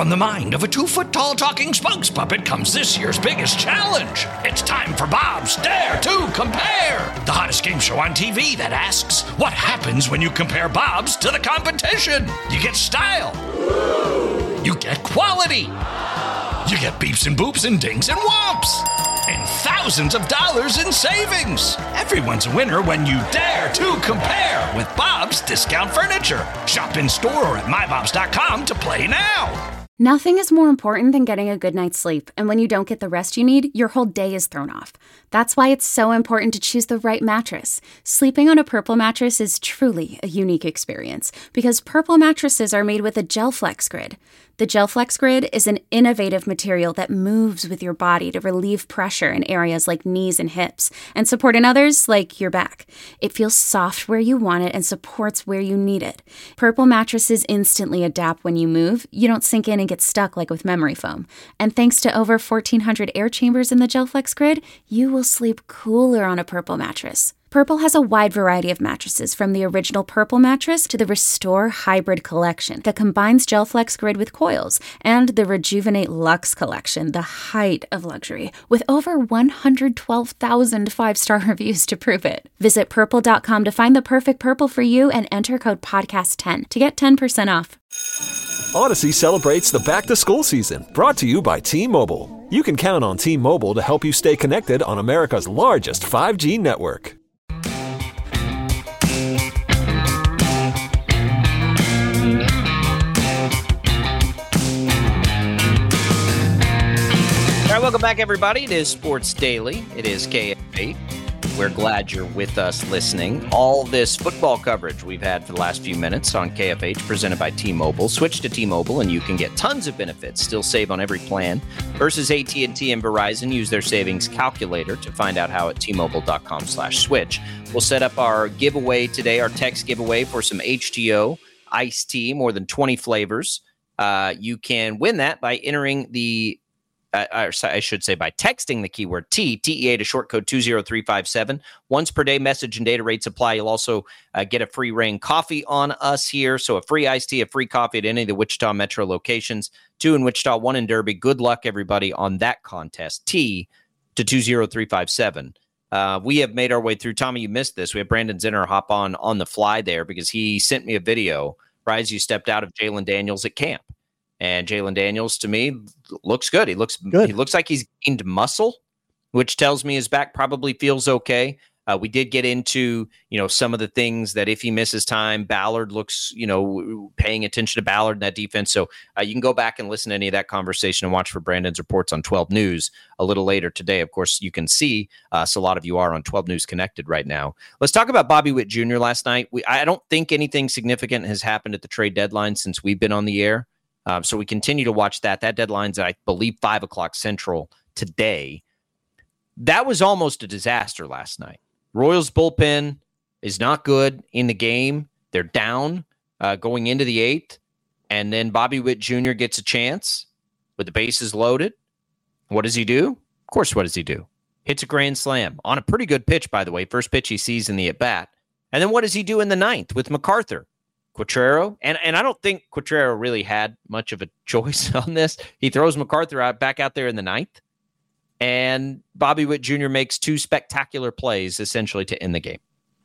From the mind of a 2-foot-tall talking spokes puppet comes this year's biggest challenge. It's time for Bob's Dare to Compare, the hottest game show on TV that asks, what happens when you compare Bob's to the competition? You get style. You get quality. You get beeps and boops and dings and whomps. And thousands of dollars in savings. Everyone's a winner when you dare to compare with Bob's Discount Furniture. Shop in store or at mybobs.com to play now. Nothing is more important than getting a good night's sleep, and when you don't get the rest you need, your whole day is thrown off. That's why it's so important to choose the right mattress. Sleeping on a Purple mattress is truly a unique experience, because Purple mattresses are made with a GelFlex Grid. The GelFlex Grid is an innovative material that moves with your body to relieve pressure in areas like knees and hips, and support in others like your back. It feels soft where you want it and supports where you need it. Purple mattresses instantly adapt when you move. You don't sink in and get stuck like with memory foam. And thanks to over 1,400 air chambers in the GelFlex Grid, you will sleep cooler on a Purple mattress. Purple has a wide variety of mattresses, from the original Purple mattress to the Restore Hybrid collection that combines GelFlex Grid with coils, and the Rejuvenate Luxe collection, the height of luxury, with over 112,000 five-star reviews to prove it. Visit Purple.com to find the perfect Purple for you and enter code PODCAST10 to get 10% off. Odyssey celebrates the back-to-school season, brought to you by T-Mobile. You can count on T-Mobile to help you stay connected on America's largest 5G network. All right, welcome back, everybody. It is Sports Daily. It is KFH. We're glad you're with us listening. All this football coverage we've had for the last few minutes on KFH, presented by T-Mobile. Switch to T-Mobile, and you can get tons of benefits. Still save on every plan. Versus AT&T and Verizon, use their savings calculator to find out how at T-Mobile.com/switch. We'll set up our giveaway today, our text giveaway for some HTO iced tea, more than 20 flavors. You can win that by entering the I should say by texting the keyword TEA to short code 20357. Once per day, message and data rates apply. You'll also get a free Rain coffee on us here. So a free iced tea, a free coffee at any of the Wichita Metro locations. 2 in Wichita, 1 in Derby. Good luck, everybody, on that contest. T to 20357. We have made our way through. Tommy, you missed this. We have Brandon Zinner hop on the fly there because he sent me a video right as you stepped out of Jalen Daniels at camp. And Jalen Daniels, to me, looks good. He looks good. He looks like he's gained muscle, which tells me his back probably feels okay. We did get into, some of the things that if he misses time, Ballard looks, paying attention to Ballard in that defense. So you can go back and listen to any of that conversation and watch for Brandon's reports on 12 News a little later today. Of course, you can see us. A lot of you are on 12 News Connected right now. Let's talk about Bobby Witt Jr. last night. I don't think anything significant has happened at the trade deadline since we've been on the air. So we continue to watch that. That deadline's, I believe, 5 o'clock Central today. That was almost a disaster last night. Royals bullpen is not good in the game. They're down going into the 8th. And then Bobby Witt Jr. gets a chance with the bases loaded. What does he do? Of course, what does he do? Hits a grand slam on a pretty good pitch, by the way. First pitch he sees in the at-bat. And then what does he do in the 9th with MacArthur? Quatrero, and I don't think Quatrero really had much of a choice on this. He throws MacArthur back out there in the 9th, and Bobby Witt Jr. makes 2 spectacular plays, essentially, to end the game.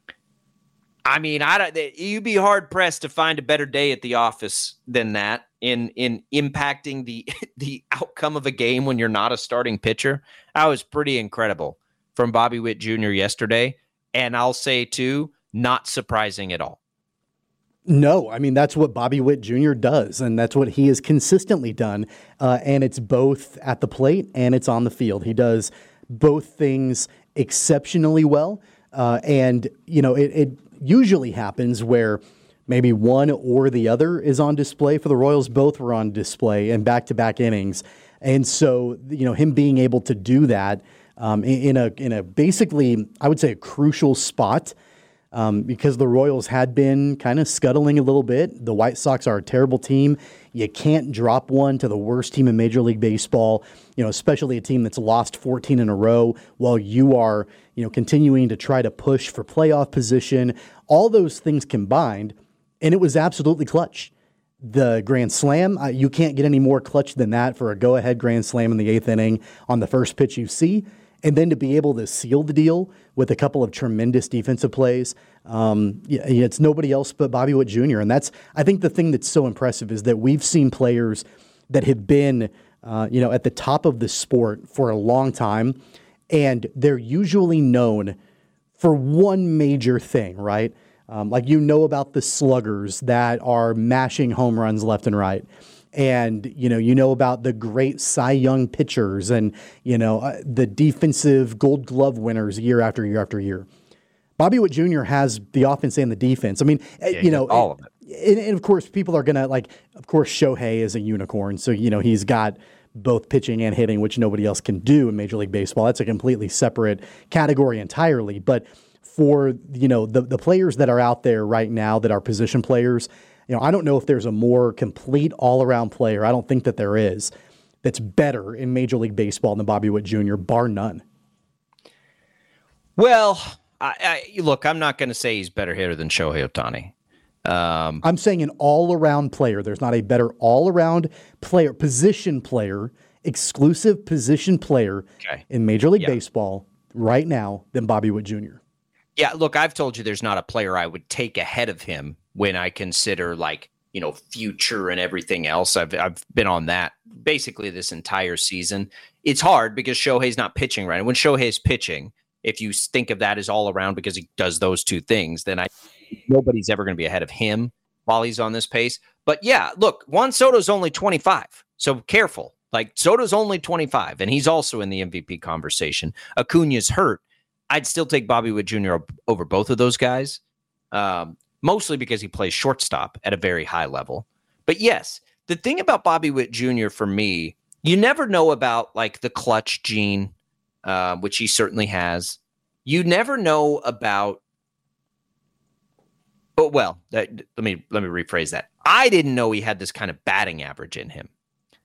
I mean, you'd be hard-pressed to find a better day at the office than that in impacting the outcome of a game when you're not a starting pitcher. That was pretty incredible from Bobby Witt Jr. yesterday, and I'll say, too, not surprising at all. No, I mean, that's what Bobby Witt Jr. does, and that's what he has consistently done, and it's both at the plate and it's on the field. He does both things exceptionally well, and, it usually happens where maybe one or the other is on display. For the Royals, both were on display in back-to-back innings, and so, him being able to do that in a basically, I would say, a crucial spot, because the Royals had been kind of scuttling a little bit. The White Sox are a terrible team. You can't drop one to the worst team in Major League Baseball, especially a team that's lost 14 in a row while you are, continuing to try to push for playoff position. All those things combined, and it was absolutely clutch. the grand slam. You can't get any more clutch than that for a go-ahead grand slam in the 8th inning on the first pitch you see. And then to be able to seal the deal with a couple of tremendous defensive plays, it's nobody else but Bobby Witt Jr. And that's, I think, the thing that's so impressive is that we've seen players that have been, at the top of the sport for a long time, and they're usually known for one major thing, right? About the sluggers that are mashing home runs left and right. And, about the great Cy Young pitchers and, the defensive Gold Glove winners year after year after year. Bobby Witt Jr. has the offense and the defense. I mean, all of it. And of course, people are going to of course, Shohei is a unicorn. So, he's got both pitching and hitting, which nobody else can do in Major League Baseball. That's a completely separate category entirely. But for, the players that are out there right now that are position players, I don't know if there's a more complete all-around player. I don't think that there is that's better in Major League Baseball than Bobby Witt Jr., bar none. Well, look, I'm not going to say he's better hitter than Shohei Ohtani. I'm saying an all-around player. There's not a better all-around player, position player, exclusive position player in Major League Baseball right now than Bobby Witt Jr. Yeah, look, I've told you there's not a player I would take ahead of him when I consider future and everything else. I've been on that basically this entire season. It's hard because Shohei's not pitching right. And when Shohei's pitching, if you think of that as all around because he does those two things, then nobody's ever going to be ahead of him while he's on this pace. But yeah, look, Juan Soto's only 25, so careful. Soto's only 25, and he's also in the MVP conversation. Acuna's hurt. I'd still take Bobby Witt Jr. over both of those guys. Mostly because he plays shortstop at a very high level. But yes, the thing about Bobby Witt Jr. for me, you never know about the clutch gene, which he certainly has. You never know about. Oh, well, let me rephrase that. I didn't know he had this kind of batting average in him.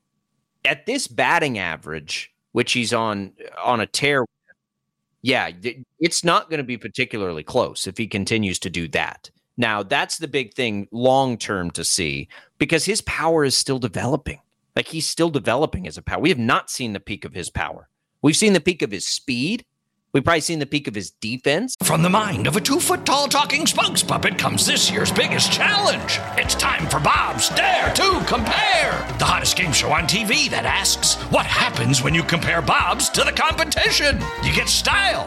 At this batting average, which he's on a tear. Yeah, it's not going to be particularly close if he continues to do that. Now, that's the big thing long-term to see because his power is still developing. He's still developing as a power. We have not seen the peak of his power. We've seen the peak of his speed. We've probably seen the peak of his defense. From the mind of a 2-foot-tall talking spokes puppet comes this year's biggest challenge. It's time for Bob's Dare to Compare, the hottest game show on TV that asks, what happens when you compare Bob's to the competition? You get style.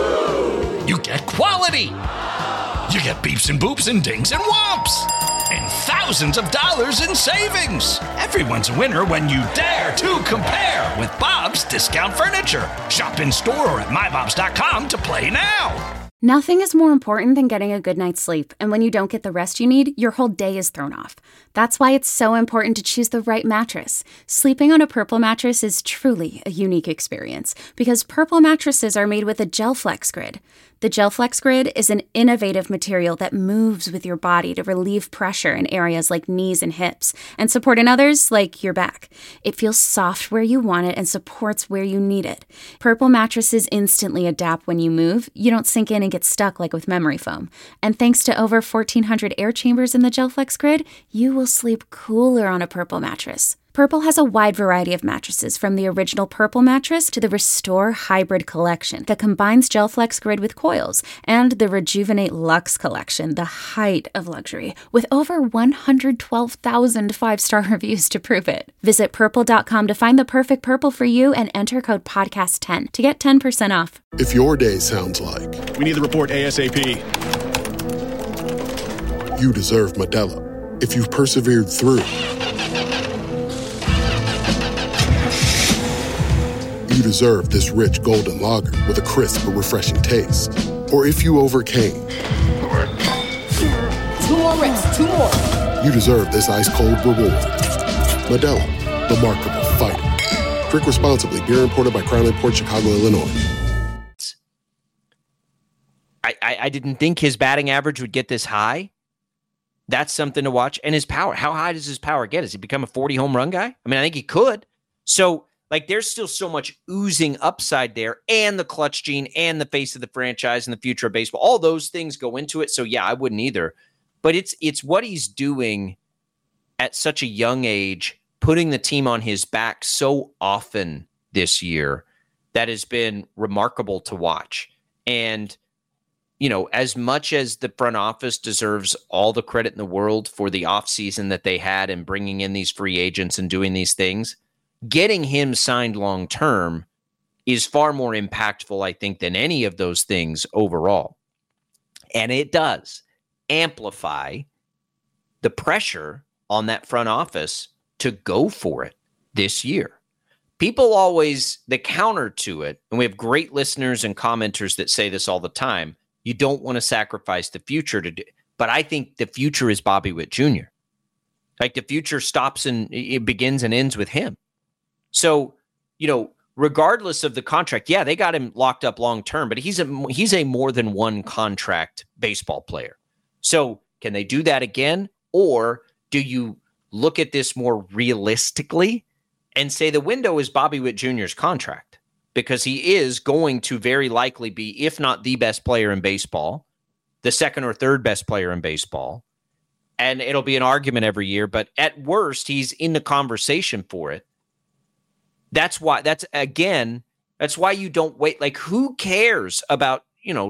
You get quality. You get beeps and boops and dings and whomps. And thousands of dollars in savings. Everyone's a winner when you dare to compare with Bob's Discount Furniture. Shop in store or at mybobs.com to play now. Nothing is more important than getting a good night's sleep, and when you don't get the rest you need, your whole day is thrown off. That's why it's so important to choose the right mattress. Sleeping on a Purple mattress is truly a unique experience because Purple mattresses are made with a GelFlex Grid. The GelFlex Grid is an innovative material that moves with your body to relieve pressure in areas like knees and hips and support in others like your back. It feels soft where you want it and supports where you need it. Purple mattresses instantly adapt when you move. You don't sink in and get stuck like with memory foam. And thanks to over 1,400 air chambers in the GelFlex Grid, you will sleep cooler on a Purple mattress. Purple has a wide variety of mattresses, from the original Purple mattress to the Restore Hybrid collection that combines GelFlex Grid with coils, and the Rejuvenate Luxe collection, the height of luxury, with over 112,000 five-star reviews to prove it. Visit purple.com to find the perfect Purple for you and enter code podcast10 to get 10% off. If your day sounds like, we need the report ASAP, you deserve Modelo. If you've persevered through, you deserve this rich golden lager with a crisp but refreshing taste. Or if you overcame. 2 more reps, 2 more. You deserve this ice-cold reward. Modelo, the Markable Fighter. Drink responsibly. Beer imported by Crown Imports, Chicago, Illinois. I didn't think his batting average would get this high. That's something to watch. And his power. How high does his power get? Does he become a 40 home run guy? I mean, I think he could. So, there's still so much oozing upside there, and the clutch gene and the face of the franchise and the future of baseball. All those things go into it. So, yeah, I wouldn't either. But it's what he's doing at such a young age, putting the team on his back so often this year, that has been remarkable to watch. And, you know, as much as the front office deserves all the credit in the world for the offseason that they had and bringing in these free agents and doing these things, getting him signed long-term is far more impactful, I think, than any of those things overall. And it does amplify the pressure on that front office to go for it this year. People always, the counter to it, and we have great listeners and commenters that say this all the time, you don't want to sacrifice the future to do, but I think the future is Bobby Witt Jr. Like the future stops and it begins and ends with him. So, you know, regardless of the contract, yeah, they got him locked up long term, but he's a more than one contract baseball player. So can they do that again? Or do you look at this more realistically and say the window is Bobby Witt Jr.'s contract? Because he is going to very likely be, if not the best player in baseball, the second or third best player in baseball. And it'll be an argument every year, but at worst, he's in the conversation for it. That's why you don't wait. Like, who cares about,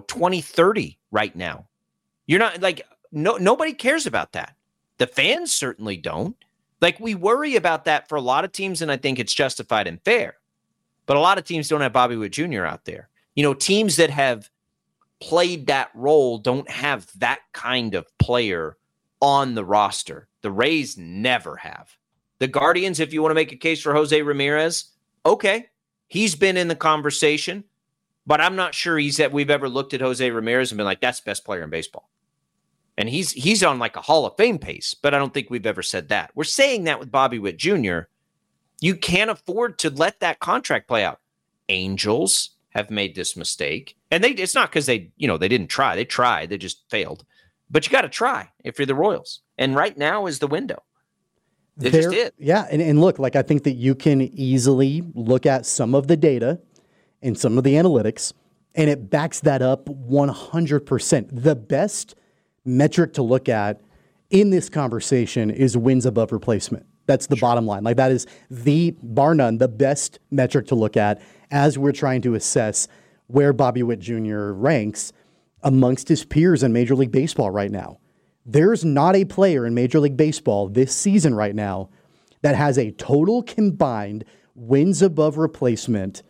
2030 right now? You're not like, nobody cares about that. The fans certainly don't. Like, we worry about that for a lot of teams, and I think it's justified and fair. But a lot of teams don't have Bobby Witt Jr. out there. Teams that have played that role don't have that kind of player on the roster. The Rays never have. The Guardians, if you want to make a case for Jose Ramirez, okay, he's been in the conversation, but I'm not sure we've ever looked at Jose Ramirez and been like, that's the best player in baseball. And he's on like a Hall of Fame pace, but I don't think we've ever said that. We're saying that with Bobby Witt Jr. You can't afford to let that contract play out. Angels have made this mistake, and it's not because they didn't try. They tried, they just failed. But you got to try if you're the Royals. And right now is the window. They just did. Yeah, and look, like I think that you can easily look at some of the data and some of the analytics, and it backs that up 100%. The best metric to look at in this conversation is wins above replacement. That's the bottom line. Like, that is bar none, the best metric to look at as we're trying to assess where Bobby Witt Jr. ranks amongst his peers in Major League Baseball right now. There's not a player in Major League Baseball this season right now that has a total combined wins above replacement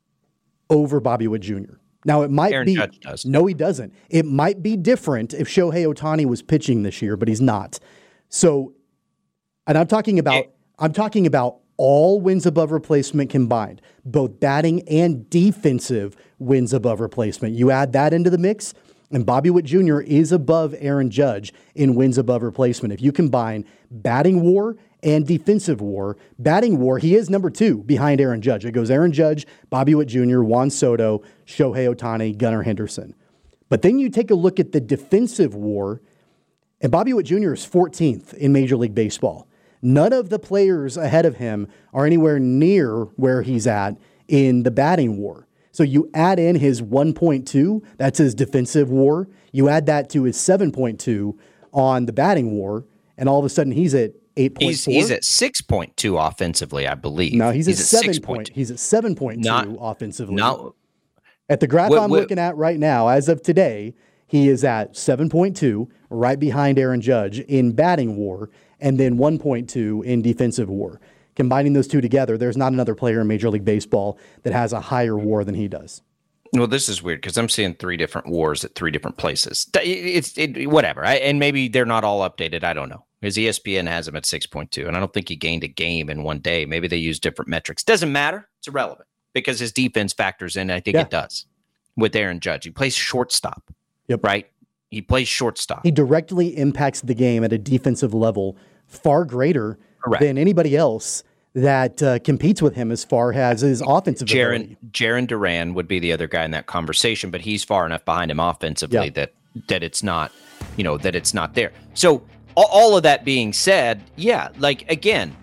over Bobby Witt Jr. Now, it might Aaron be. Judge does. No, he doesn't. It might be different if Shohei Ohtani was pitching this year, but he's not. So, and I'm talking about all wins above replacement combined, both batting and defensive wins above replacement. You add that into the mix, and Bobby Witt Jr. is above Aaron Judge in wins above replacement. If you combine batting WAR and defensive WAR, batting WAR, he is number 2 behind Aaron Judge. It goes Aaron Judge, Bobby Witt Jr., Juan Soto, Shohei Ohtani, Gunnar Henderson. But then you take a look at the defensive WAR, and Bobby Witt Jr. is 14th in Major League Baseball. None of the players ahead of him are anywhere near where he's at in the batting WAR. So you add in his 1.2, that's his defensive WAR. You add that to his 7.2 on the batting WAR, and all of a sudden he's at 8.4. He's at 6.2 offensively, I believe. No, he's at 7.2. He's at 7.2 offensively. No, at the graph I'm looking at right now, as of today, he is at 7.2, right behind Aaron Judge in batting WAR, and then 1.2 in defensive WAR. Combining those two together, there's not another player in Major League Baseball that has a higher WAR than he does. Well, this is weird because I'm seeing 3 different WARs at 3 different places. It's whatever. And maybe they're not all updated. I don't know. Because ESPN has him at 6.2, and I don't think he gained a game in one day. Maybe they use different metrics. Doesn't matter. It's irrelevant because his defense factors in. I think it does with Aaron Judge. He plays shortstop. Yep. Right? He plays shortstop. He directly impacts the game at a defensive level far greater than anybody else that competes with him as far as his offensive ability. Jarren Duran would be the other guy in that conversation, but he's far enough behind him offensively that it's not, that it's not there. So all of that being said, like, again,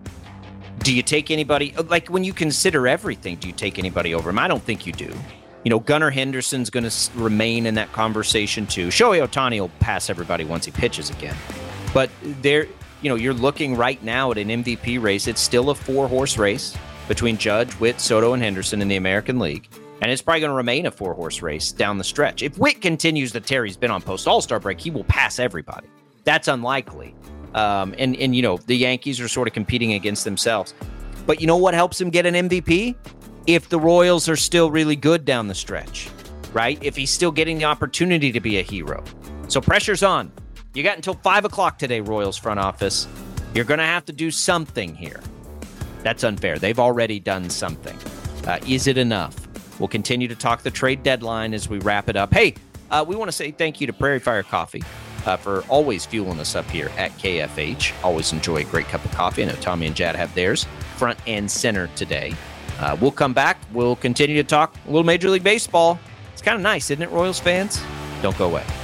do you take anybody, like, when you consider everything, do you take anybody over him? I don't think you do. Gunnar Henderson's going to remain in that conversation too. Shohei Ohtani will pass everybody once he pitches again. But you're looking right now at an MVP race. It's still a 4-horse race between Judge, Witt, Soto, and Henderson in the American League. And it's probably going to remain a 4-horse race down the stretch. If Witt continues the tear he's been on post-All-Star break, he will pass everybody. That's unlikely. And the Yankees are sort of competing against themselves. But you know what helps him get an MVP? If the Royals are still really good down the stretch, right? If he's still getting the opportunity to be a hero. So pressure's on. You got until 5 o'clock today, Royals front office. You're going to have to do something here. That's unfair. They've already done something. Is it enough? We'll continue to talk the trade deadline as we wrap it up. Hey, we want to say thank you to Prairie Fire Coffee for always fueling us up here at KFH. Always enjoy a great cup of coffee. I know Tommy and Jad have theirs front and center today. We'll come back. We'll continue to talk a little Major League Baseball. It's kind of nice, isn't it, Royals fans? Don't go away.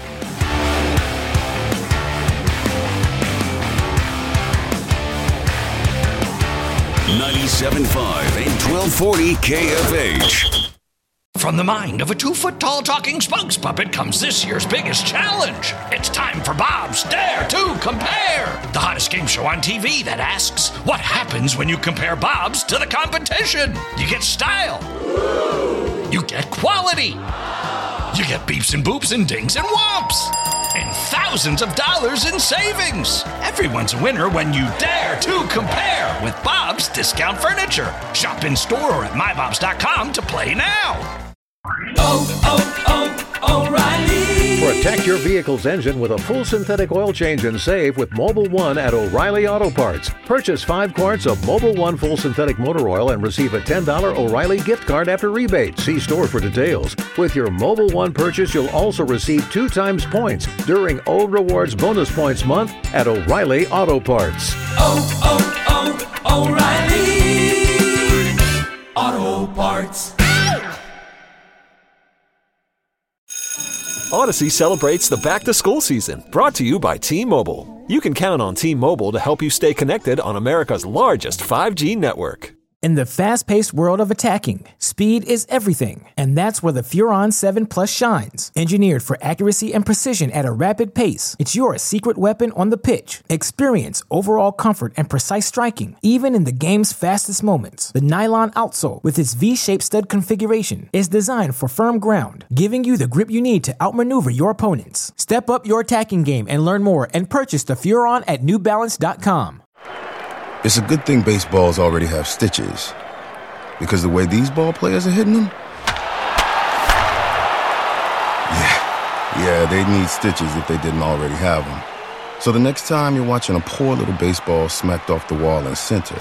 .97.5 and 1240 KFH. From the mind of a 2-foot-tall talking spokes puppet comes this year's biggest challenge. It's time for Bob's Dare to Compare, the hottest game show on TV that asks, what happens when you compare Bob's to the competition? You get style. You get quality. You get beeps and boops and dings and whomps. And thousands of dollars in savings. Everyone's a winner when you dare to compare with Bob's Discount Furniture. Shop in store or at mybobs.com to play now. O'Reilly. Protect your vehicle's engine with a full synthetic oil change and save with Mobil 1 at O'Reilly Auto Parts. Purchase 5 quarts of Mobil 1 full synthetic motor oil and receive a $10 O'Reilly gift card after rebate. See store for details. With your Mobil 1 purchase, you'll also receive 2 times points during Old Rewards Bonus Points Month at O'Reilly Auto Parts. O'Reilly Auto Parts. Odyssey celebrates the back-to-school season, brought to you by T-Mobile. You can count on T-Mobile to help you stay connected on America's largest 5G network. In the fast-paced world of attacking, speed is everything, and that's where the Furon 7 Plus shines. Engineered for accuracy and precision at a rapid pace, it's your secret weapon on the pitch. Experience overall comfort and precise striking, even in the game's fastest moments. The nylon outsole, with its V-shaped stud configuration, is designed for firm ground, giving you the grip you need to outmaneuver your opponents. Step up your attacking game and learn more and purchase the Furon at NewBalance.com. It's a good thing baseballs already have stitches, because the way these ball players are hitting them, yeah, they'd need stitches if they didn't already have them. So the next time you're watching a poor little baseball smacked off the wall in center,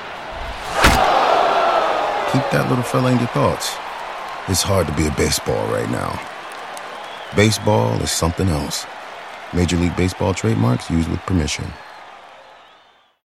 keep that little fella in your thoughts. It's hard to be a baseball right now. Baseball is something else. Major League Baseball trademarks used with permission.